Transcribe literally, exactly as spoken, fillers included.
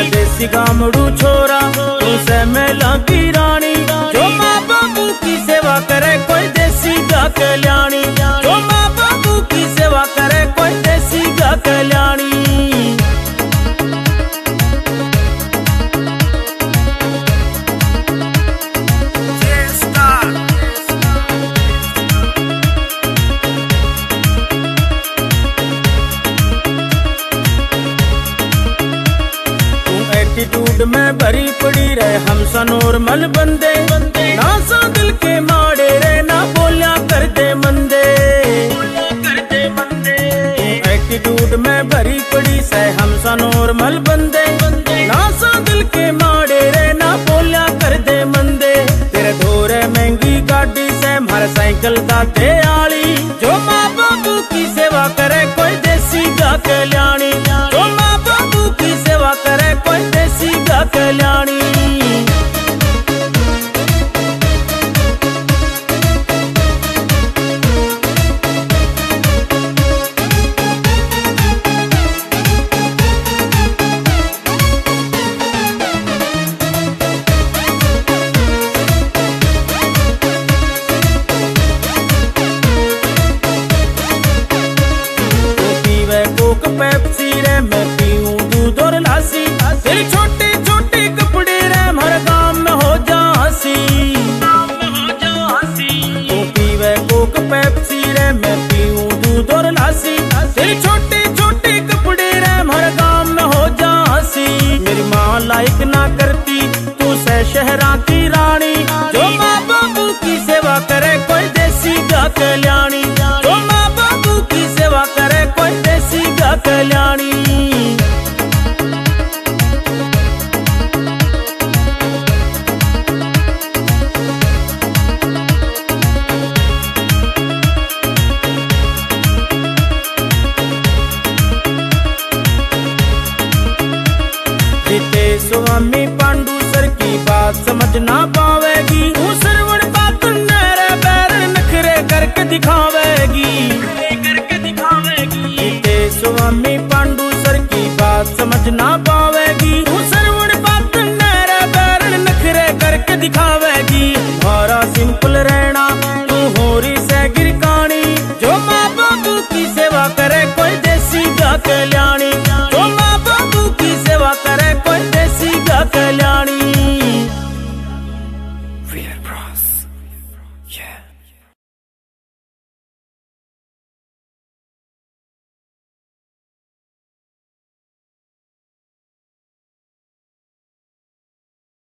देसी गामड़ू छोरा तू से मेला की रानी, जो माँ बाबू की सेवा करे कोई देसी गा कल्याणी, जो माँ बाबू की सेवा करे कोई देसी गा कल्याणी। एटीट्यूड में भरी पड़ी रहे हम सा नॉर्मल बंदे, ना सा दिल के माड़े रे ना बोलिया कर दे मंदे, एटीट्यूड में भरी पड़ी से हम सा नॉर्मल बंदे, ना सा दिल के माड़े रे ना बोलिया कर दे मंदे। तेरे धोरे महंगी गाड़ी से मार साइकिल दाते आली, जो माँ बाबू की सेवा करे कोई देसी गा कल्याणी, जो माँ बाबू की सेवा करे कोई देसी गा कल्याणी। कोक पेप्सी रे मैं पीऊं दूध और लासी, तेरे छोटे छोटे कपड़े रे हर काम में हो जा हंसी, तू पीवे कोक पेप्सी रे मैं पीऊं दूध और लासी, तेरे छोटे छोटे कपड़े रे हर काम में हो जा हंसी। मेरी माँ लाइक ना करती तू से शहरा की रानी, जो माँ बाबू की सेवा करे कोई देसी गा कल्याणी, जो माँ बाबू की सेवा करे कोई देसी गा कल्याणी। जीते स्वामी पांडु सर की बात समझ ना पावेगी, तू सरवण बात मेरे पैर नखरे करके दिखावेगी, करके दिखावेगी। जीते स्वामी पांडु सर की बात समझ ना पावेगी, तू सरवण बात मेरे पैर नखरे करके दिखावेगी। हमारा सिंपल रहे